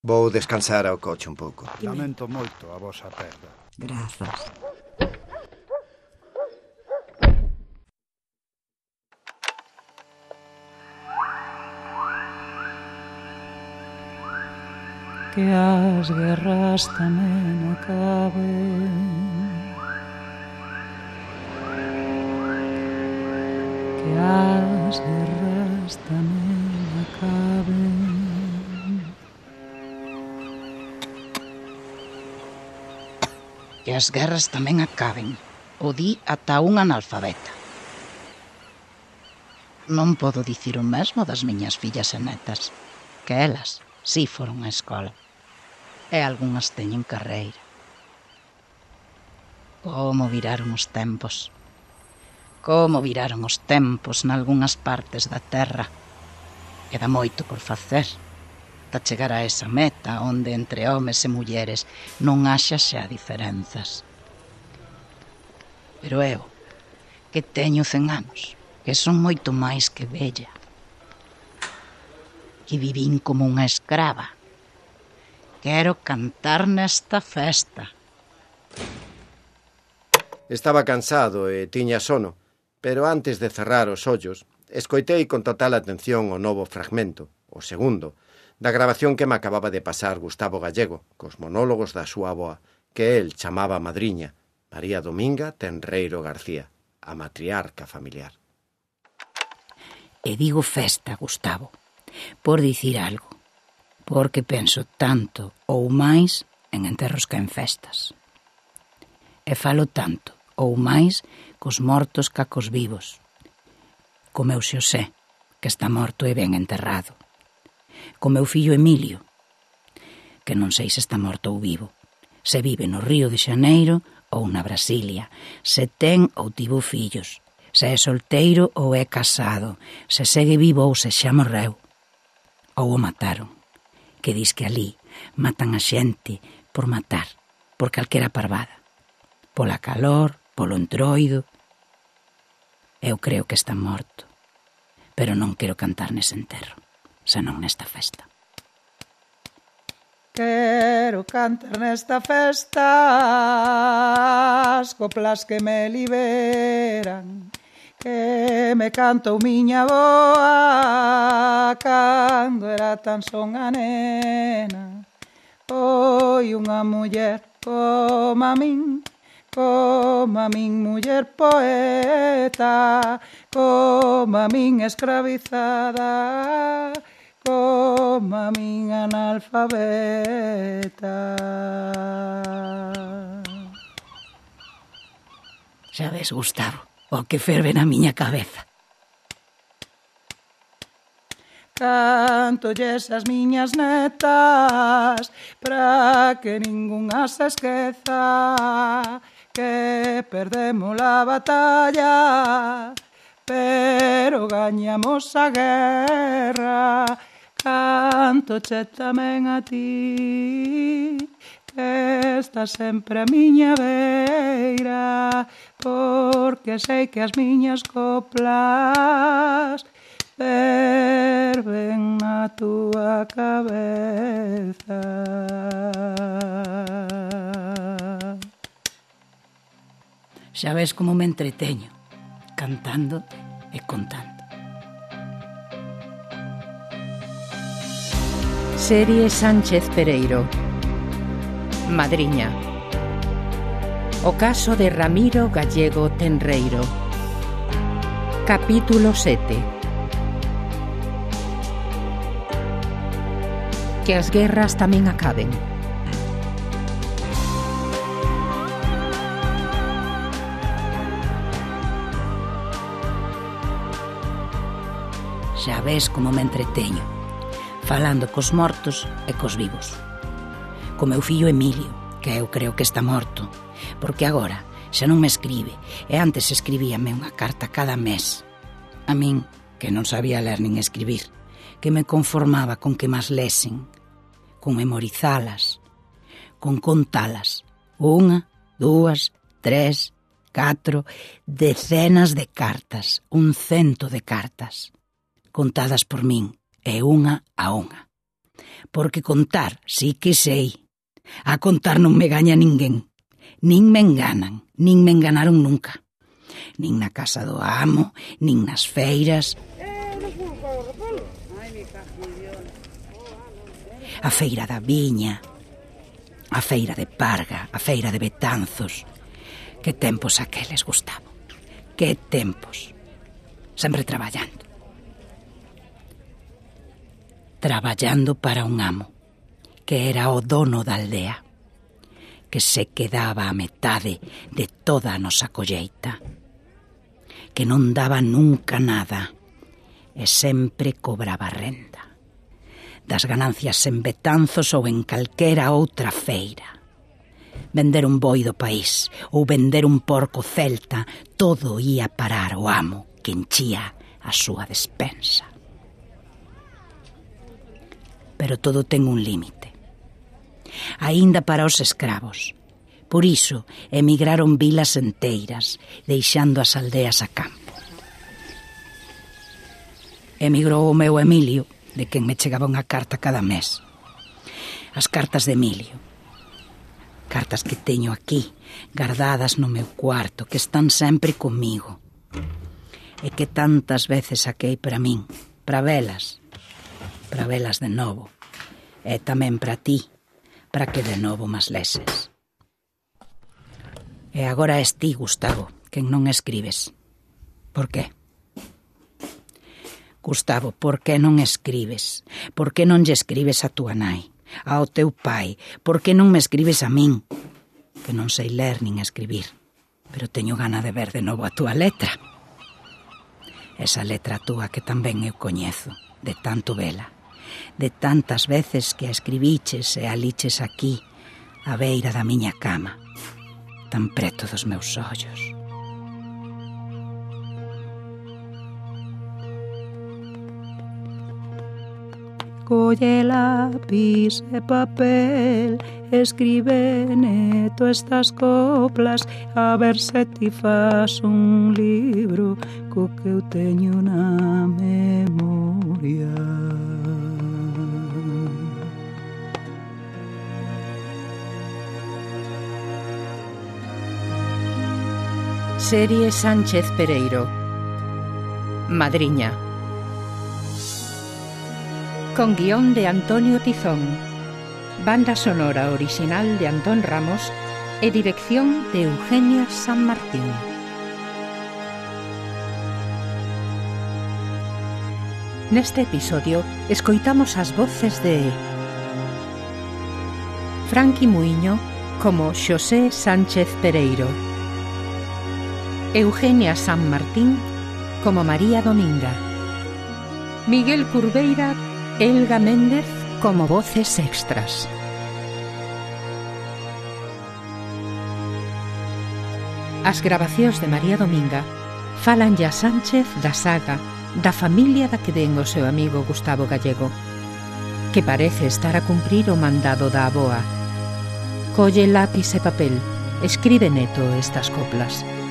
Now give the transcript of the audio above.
Vou descansar ao coche un pouco. Lamento moito a vosa perda. Grazas. Que as guerras tamén acaben, que as guerras tamén acaben. Que as guerras tamén acaben, o di ata un analfabeta. Non podo dicir o mesmo das miñas fillas e netas, que elas si foron á escola. E algunhas teñen carreira. Como viraron os tempos. Como viraron os tempos nalgunhas partes da terra. Queda moito por facer, ta chegar a esa meta onde entre homes e mulleres non haxa xa diferenzas. Pero eu, que teño 100 anos, que son moito máis que vella, que vivín como unha escrava, quero cantar nesta festa. Estaba cansado e tiña sono, pero antes de cerrar os ollos, escoitei con total atención o novo fragmento, o segundo, da grabación que me acababa de pasar Gustavo Gallego, cos monólogos da súa avoa, que el chamaba madriña, María Dominga Tenreiro García, a matriarca familiar. E digo festa, Gustavo, por dicir algo, porque penso tanto ou máis en enterros que en festas. E falo tanto ou máis cos mortos ca cos vivos. Co meu Xosé, que está morto e ben enterrado. Co meu fillo Emilio, que non sei se está morto ou vivo. Se vive no Río de Xaneiro ou na Brasilia. Se ten ou tivo fillos. Se é solteiro ou é casado. Se segue vivo ou se xa morreu. Ou o mataron. Que dis que alí matan a xente por matar, por calquera parvada. Pola calor, polo entroido. Eu creo que está morto, pero non quero cantar nese enterro, senón nesta festa. Quero cantar nesta festa as coplas que me liberan, que me cantou miña avoa cando era tan son a nena. Foi unha muller como a min muller poeta, como a min escravizada, como a min analfabeta. Xa ves, Gustavo, o que ferve na miña cabeza. Cántolles as miñas netas para que ningunha se esqueza que perdemos a batalla pero gañamos a guerra. Cántoche tamén a ti que estás sempre a miña beira, porque sei que as miñas coplas ferven na túa cabeza. Xa ves como me entreteño, cantando e contando. Serie Sánchez Pereiro. Madriña. O caso de Ramiro Gallego Tenreiro. Capítulo 7. Que as guerras tamén acaben. Xa ves como me entreteño, falando cos mortos e cos vivos. Co meu fillo Emilio, que eu creo que está morto, porque agora xa non me escribe, e antes escribíame unha carta cada mes. A min, que non sabía ler nin escribir, que me conformaba con que mas lesen, con memorizalas, con contalas, 1, 2, 3, 4, decenas de cartas, 100 de cartas, contadas por min, e unha a unha. Porque contar sí que sei. A contar non me gaña ninguén. Nin me enganan, nin me enganaron nunca. Nin na casa do amo, nin nas feiras. A feira da viña, a feira de Parga, a feira de Betanzos. Que tempos aqueles, Gustavo. Que tempos. Sempre traballando. Traballando para un amo, que era o dono da aldea, que se quedaba a metade de toda a nosa colleita, que non daba nunca nada e sempre cobraba renda das ganancias en Betanzos ou en calquera outra feira. Vender un boi do país ou vender un porco celta, todo ía parar o amo que enchía a súa despensa. Pero todo ten un límite. Aínda para os escravos. Por iso emigraron vilas enteiras, deixando as aldeas a campo. Emigrou o meu Emilio, de quen me chegaba unha carta cada mes. As cartas de Emilio. Cartas que teño aquí, guardadas no meu cuarto, que están sempre comigo. E que tantas veces saquei para min, para velas de novo. E tamén para ti, para que de novo mas leses. E agora és ti, Gustavo, quen non escribes. Por qué? Gustavo, por que non escribes? Por que non lle escribes a túa nai, ao teu pai? Por que non me escribes a min? Que non sei ler nin escribir, pero teño gana de ver de novo a túa letra. Esa letra túa que tamén eu coñezo, de tanto vela, de tantas veces que a escribiches e a liches aquí, á beira da miña cama, tan preto dos meus ollos. Colle lápiz e papel, escribe neto estas coplas, a ver se ti fas un libro co que eu teño na memoria. Serie Sánchez Pereiro. Madriña. Con guión de Antonio Tizón, banda sonora original de Antón Ramos e dirección de Eugenia San Martín. Neste episodio escoitamos as voces de Franqui Muiño como Xosé Sánchez Pereiro, Eugenia San Martín como María Dominga, Miguel Curveira, Elga Méndez como voces extras. As grabacións de María Dominga falan a Sánchez da saga da familia da que den o seu amigo Gustavo Gallego, que parece estar a cumprir o mandado da aboa. Colle lápiz e papel, escribe neto estas coplas.